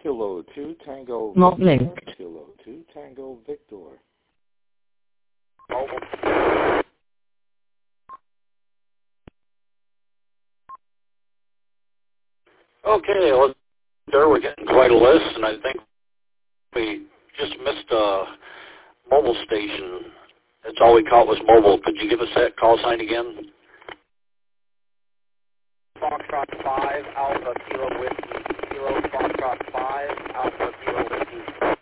Kilo 2 Tango Not Victor. linked. Kilo 2 Tango Victor. Mobile. Okay, well, there we're getting quite a list, and I think we just missed a mobile station. That's all we caught was mobile. Could you give us that call sign again? Foxtrot 5, Alpha Kilo Whiskey. Kilo Foxtrot 5, Alpha Kilo Whiskey.